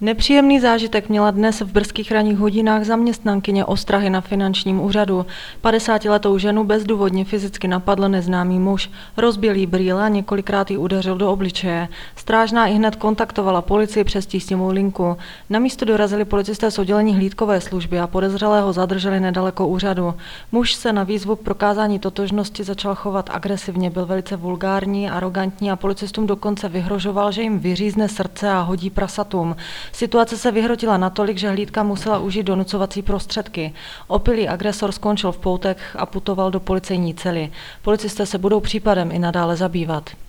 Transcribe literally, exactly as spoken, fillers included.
Nepříjemný zážitek měla dnes v brzkých ranních hodinách zaměstnankyně ostrahy na finančním úřadu. padesátiletou ženu bezdůvodně fyzicky napadl neznámý muž. Rozbil jí brýle a několikrát jí udeřil do obličeje. Strážná ihned kontaktovala policii přes tísňovou linku. Na místo dorazili policisté z oddělení hlídkové služby a podezřelého zadrželi nedaleko úřadu. Muž se na výzvu k prokázání totožnosti začal chovat agresivně, byl velice vulgární, arrogantní a policistům dokonce vyhrožoval, že jim vyřízne srdce a hodí prasatům. Situace se vyhrotila natolik, že hlídka musela užít donucovací prostředky. Opilý agresor skončil v poutech a putoval do policejní cely. Policisté se budou případem i nadále zabývat.